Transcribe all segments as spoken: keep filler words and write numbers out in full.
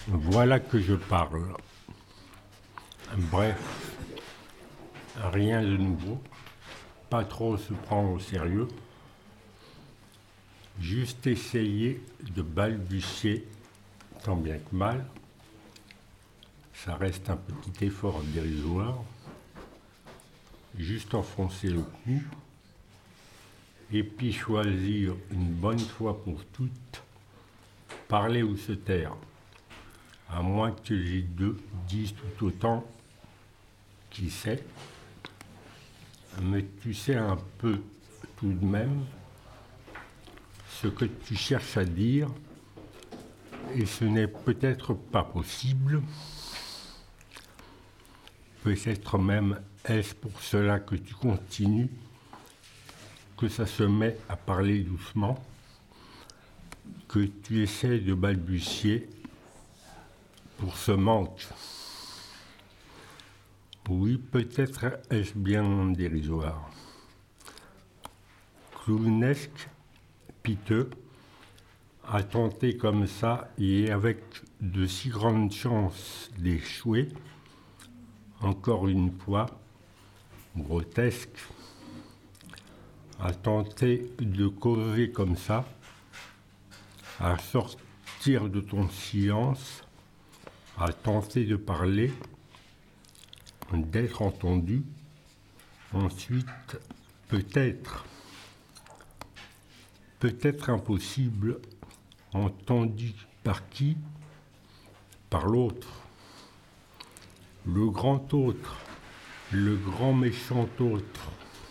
Voilà que je parle. Bref, rien de nouveau, pas trop se prendre au sérieux, juste essayer de balbutier tant bien que mal. Ça reste un petit effort dérisoire, juste enfoncer le cou, et puis choisir une bonne fois pour toutes, parler ou se taire, à moins que les deux disent tout autant, qui sait, mais tu sais un peu tout de même ce que tu cherches à dire, et ce n'est peut-être pas possible, peut-être même est-ce pour cela que tu continues, que ça se met à parler doucement, que tu essaies de balbutier pour ce manque. Oui, peut-être est-ce bien dérisoire. Clownesque, piteux, à tenter comme ça et avec de si grandes chances d'échouer, encore une fois, grotesque, à tenter de causer comme ça, à sortir de ton silence, à tenter de parler, d'être entendu, ensuite peut-être, peut-être impossible, entendu par qui? Par l'autre. Le grand autre, le grand méchant autre.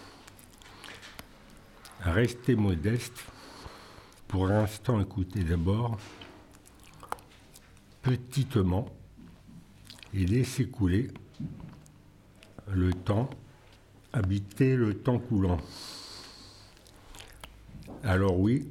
Restez modeste, pour l'instant écoutez d'abord, petitement, et laissez couler le temps, habiter le temps coulant. Alors oui,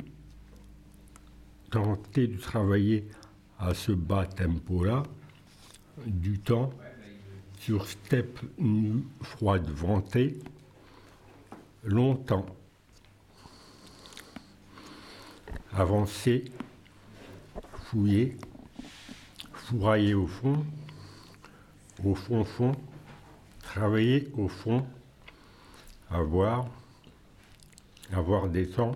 tentez de travailler à ce bas tempo-là, du temps, sur steppe nue, froide, ventée, longtemps. Avancez, fouillez, fourraillez au fond, au fond fond, travaillez au fond, avoir, avoir des temps,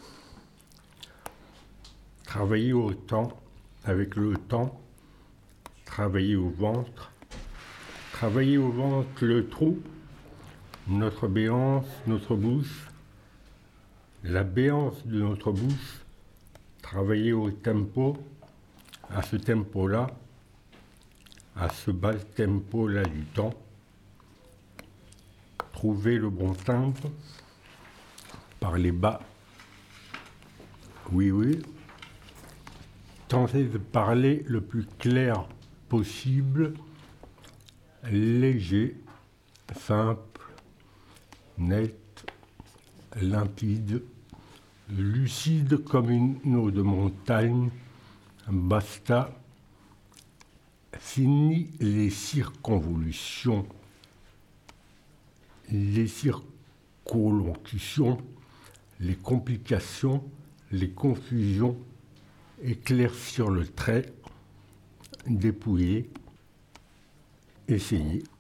travailler au temps, avec le temps, travailler au ventre, travailler au ventre le trou, notre béance, notre bouche, la béance de notre bouche, travailler au tempo, à ce tempo-là, à ce bas tempo-là du temps, trouver le bon timbre, parler bas, oui, oui, tenter de parler le plus clair possible, léger, simple, net, limpide, lucide comme une eau de montagne, basta, fini les circonvolutions, les circonlocutions, les complications, les confusions, éclaircir le trait, dépouiller, essayer.